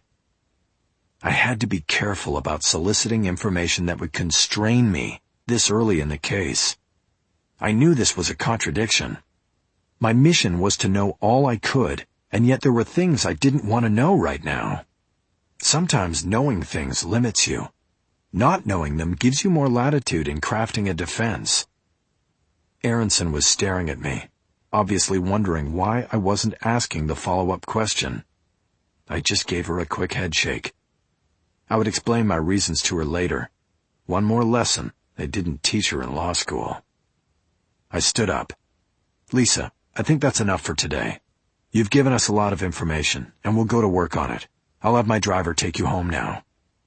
I had to be careful about soliciting information that would constrain me this early in the case. I knew this was a contradiction. My mission was to know all I could, and yet there were things I didn't want to know right now. Sometimes knowing things limits you. Not knowing them gives you more latitude in crafting a defense. Aronson was staring at me, obviously wondering why I wasn't asking the follow-up question. I just gave her a quick headshake. I would explain my reasons to her later. One more lesson they didn't teach her in law school. I stood up. Lisa, I think that's enough for today. You've given us a lot of information, and we'll go to work on it. I'll have my driver take you home now.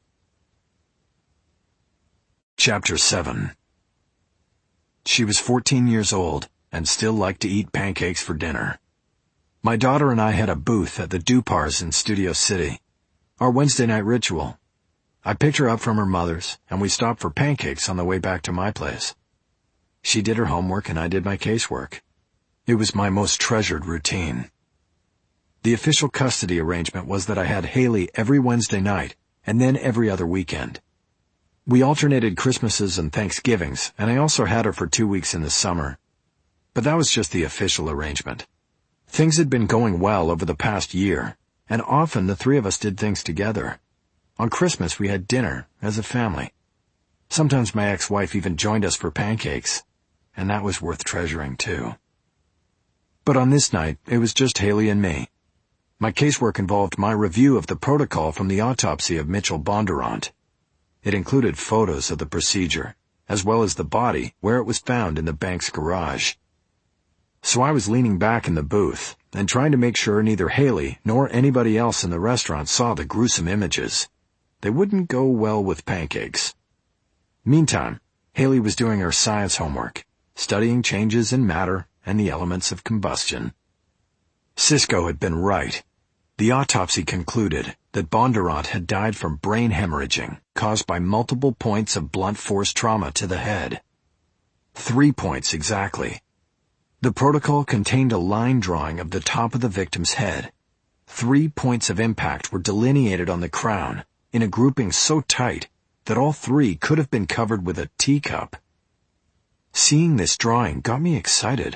Chapter 7. She was 14 years old and still liked to eat pancakes for dinner. My daughter and I had a booth at the Dupars in Studio City, our Wednesday night ritual. I picked her up from her mother's, and we stopped for pancakes on the way back to my place. She did her homework and I did my casework. It was my most treasured routine. The official custody arrangement was that I had Haley every Wednesday night, and then every other weekend. We alternated Christmases and Thanksgivings, and I also had her for 2 weeks in the summer. But that was just the official arrangement. Things had been going well over the past year, and often the three of us did things together. On Christmas we had dinner, as a family. Sometimes my ex-wife even joined us for pancakes, and that was worth treasuring too. But on this night, it was just Haley and me. My casework involved my review of the protocol from the autopsy of Mitchell Bondurant. It included photos of the procedure, as well as the body where it was found in the bank's garage. So I was leaning back in the booth and trying to make sure neither Haley nor anybody else in the restaurant saw the gruesome images. They wouldn't go well with pancakes. Meantime, Haley was doing her science homework, studying changes in matter and the elements of combustion. Cisco had been right. The autopsy concluded that Bondurant had died from brain hemorrhaging caused by multiple points of blunt force trauma to the head. 3 points exactly. The protocol contained a line drawing of the top of the victim's head. 3 points of impact were delineated on the crown in a grouping so tight that all 3 could have been covered with a teacup. Seeing this drawing got me excited.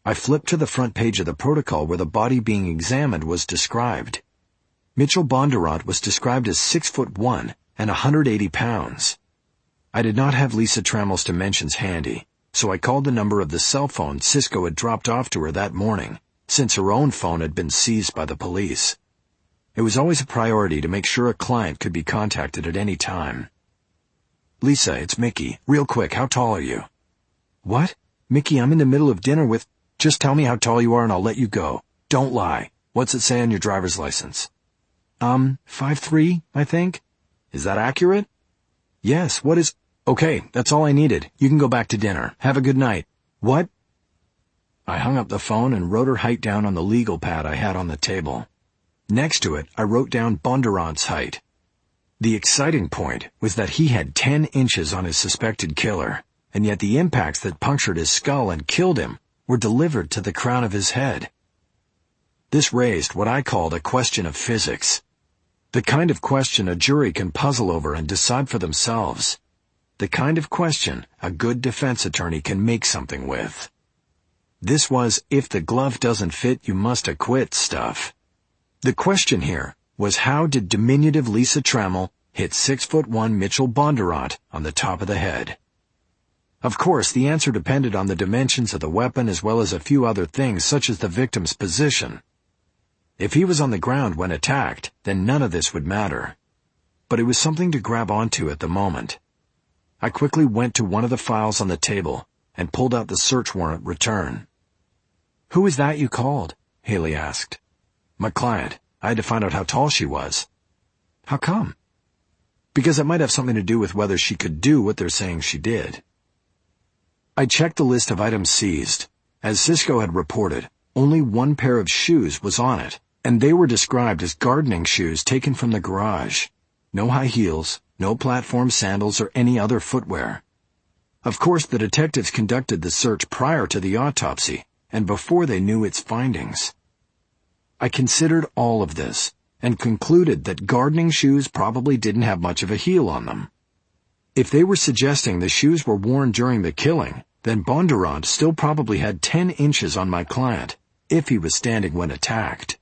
I flipped to the front page of the protocol where the body being examined was described. Mitchell Bondurant was described as 6'1" and 180 pounds. I did not have Lisa Trammell's dimensions handy, so I called the number of the cell phone Cisco had dropped off to her that morning, since her own phone had been seized by the police. It was always a priority to make sure a client could be contacted at any time. "Lisa, it's Mickey. Real quick, how tall are you?" "What? Mickey, I'm in the middle of dinner with—" "Just tell me how tall you are and I'll let you go. Don't lie. What's it say on your driver's license?" 5'3", I think." "Is that accurate?" "Yes, what is—" "Okay, that's all I needed. You can go back to dinner. Have a good night." "What?" I hung up the phone and wrote her height down on the legal pad I had on the table. Next to it, I wrote down Bondurant's height. The exciting point was that he had 10 inches on his suspected killer, and yet the impacts that punctured his skull and killed him were delivered to the crown of his head. This raised what I called a question of physics. The kind of question a jury can puzzle over and decide for themselves. The kind of question a good defense attorney can make something with. This was if the glove doesn't fit, you must acquit stuff. The question here was, how did diminutive Lisa Trammell hit 6'1" Mitchell Bondurant on the top of the head? Of course, the answer depended on the dimensions of the weapon as well as a few other things such as the victim's position. If he was on the ground when attacked, then none of this would matter. But it was something to grab onto at the moment. I quickly went to one of the files on the table and pulled out the search warrant return. "Who is that you called?" Haley asked. "My client. I had to find out how tall she was." "How come?" "Because it might have something to do with whether she could do what they're saying she did." I checked the list of items seized. As Cisco had reported, only one pair of shoes was on it, and they were described as gardening shoes taken from the garage. No high heels, no platform sandals or any other footwear. Of course, the detectives conducted the search prior to the autopsy and before they knew its findings. I considered all of this and concluded that gardening shoes probably didn't have much of a heel on them. If they were suggesting the shoes were worn during the killing, then Bondurant still probably had 10 inches on my client, if he was standing when attacked.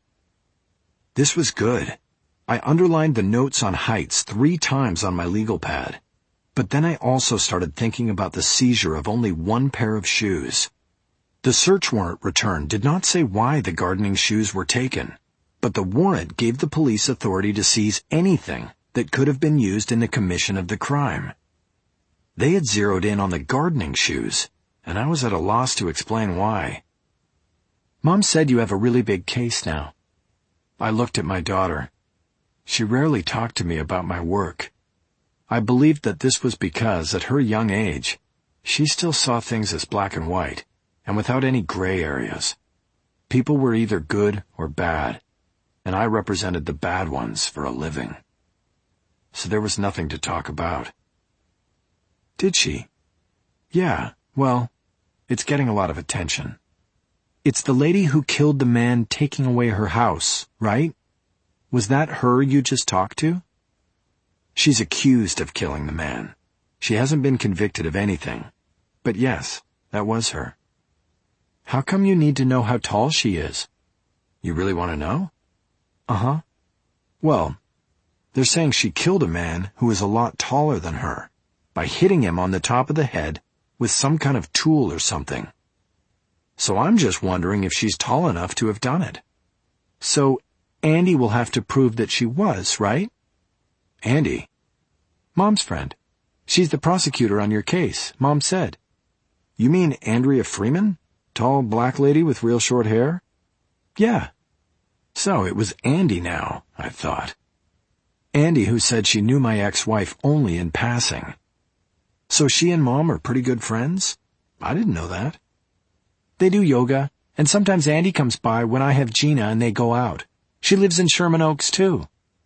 This was good. I underlined the notes on heights 3 times on my legal pad. But then I also started thinking about the seizure of only one pair of shoes. The search warrant return did not say why the gardening shoes were taken, but the warrant gave the police authority to seize anything that could have been used in the commission of the crime. They had zeroed in on the gardening shoes, and I was at a loss to explain why. "Mom said you have a really big case now." I looked at my daughter. She rarely talked to me about my work. I believed that this was because, at her young age, she still saw things as black and white, and without any gray areas. People were either good or bad, and I represented the bad ones for a living. So there was nothing to talk about. "Did she?" "Yeah, well, it's getting a lot of attention." "It's the lady who killed the man taking away her house, right? Was that her you just talked to?" "She's accused of killing the man. She hasn't been convicted of anything. But yes, that was her." "How come you need to know how tall she is?" "You really want to know?" "Uh-huh." "Well, they're saying she killed a man who is a lot taller than her by hitting him on the top of the head with some kind of tool or something. So I'm just wondering if she's tall enough to have done it." "So Andy will have to prove that she was, right?" "Andy?" "Mom's friend. She's the prosecutor on your case, Mom said." "You mean Andrea Freeman? Tall black lady with real short hair?" "Yeah." So it was Andy now, I thought. Andy, who said she knew my ex-wife only in passing. So she and Mom are pretty good friends? I didn't know that. "They do yoga, and sometimes Andy comes by when I have Gina and they go out. She lives in Sherman Oaks, too."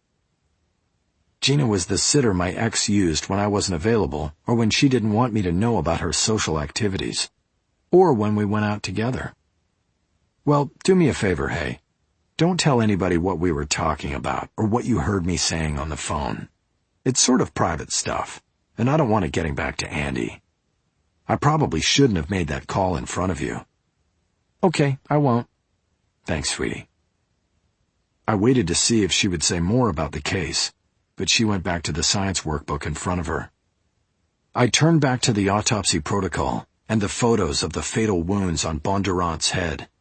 Gina was the sitter my ex used when I wasn't available or when she didn't want me to know about her social activities. Or when we went out together. Well, do me a favor, Hay. Don't tell anybody what we were talking about or what you heard me saying on the phone. It's sort of private stuff, and I don't want it getting back to Andy. I probably shouldn't have made that call in front of you. Okay, I won't. Thanks, sweetie. I waited to see if she would say more about the case, but she went back to the science workbook in front of her. I turned back to the autopsy protocol and the photos of the fatal wounds on Bondurant's head.